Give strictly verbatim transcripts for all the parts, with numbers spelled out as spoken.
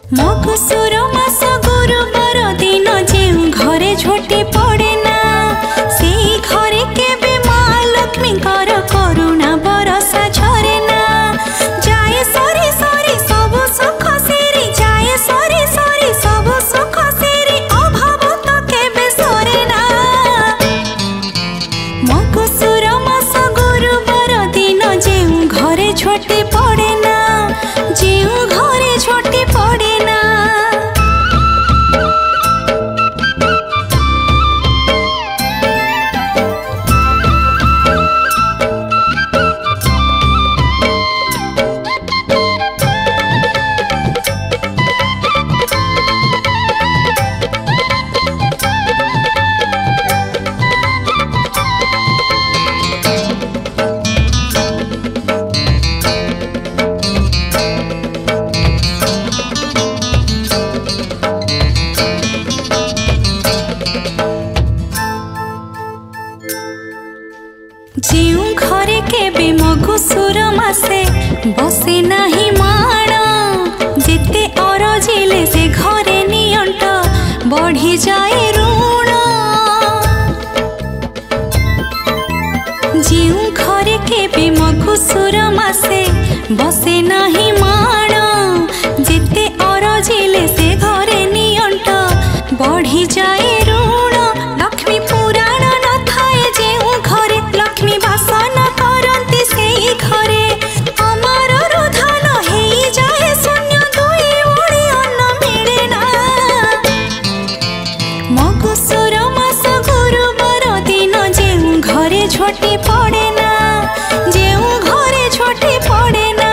मगुसुर मास गुरुवार दिन जेउ घरे झोटी पड़े ना से घरे केबे माँ लक्ष्मी कर करुणा बरसा झरे ना। जाए सरी सरी सब सुख सेरी जाए सरी सरी सब सुख सेरी अभाव तो केबे सरे ना। मगुसुर मास गुरुवार दिन जेउ घरे झोटी पड़े ना जेउ घरे झोटी पड़े ना। जेउ घरे केबे मगुसुर मासे बसे नाही माण जेते अरजिले से घरे नियंट बढ़ी जाए ऋण। जेउ घरे केबे मगुसुर मासे बसे नाही माण जेते अरजिले से घरे नियंट बढ़ी जाए ऋण। लक्ष्मी पुराण न थाए जेउ घरे लक्ष्मी बासन करती सेई घरे अमर रुधन हेई जाए शून्य दुई ओड़ी अन्न मिले ना। मगुसुर मास गुरुवार दिन जेउ घरे झोटी पड़े ना जेउ घरे झोटी पड़े ना।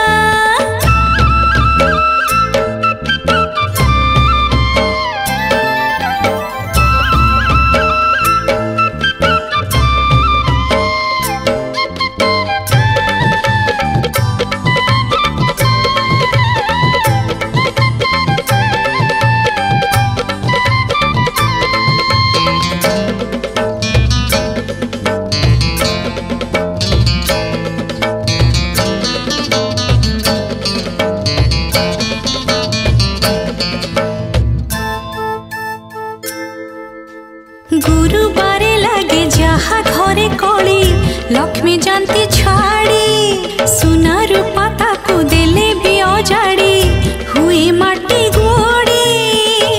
गुरुवारे लागे जहा घरे कली लक्ष्मी जानती छाड़ी सुना रूपा ताकू देले भी अजाड़ी हुए माटी गोड़ी।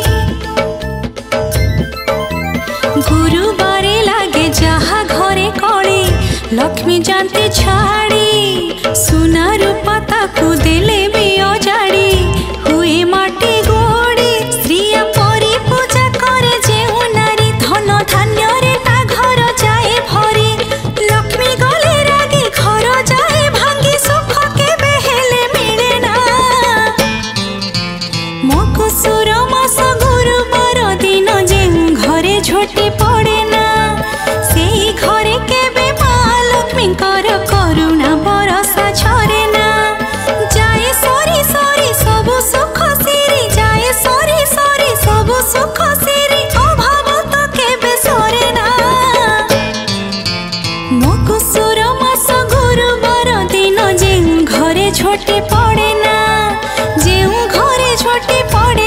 गुरुवारे लागे जहा घरे कली लक्ष्मी जानती छाड़ी सुना रूपा ताकू देले भी अजाड़ी हुए माटी गोड़ी। स्त्रिया परी पूजा करे जेउ नारी धन धान्य रे ता घर जाए भरी लक्ष्मी गले रागी घर जाए भांगी सुख केबे हेले मिले ना। मगुसुर मास गुरुवार दिन जेउ घरे झोटी पड़े ना सेई घरे केबे माँ लक्ष्मी कर करुणा बरसा झरे ना। जाए सरी सरी सब सुख सेरी जाए सरी सरी सब सुख सेरी अभाव तो केबे सरे ना। मगुसुर मास गुरुवार दिन जेउ घरे झोटी पड़े ना जेउ घरे झोटी पड़े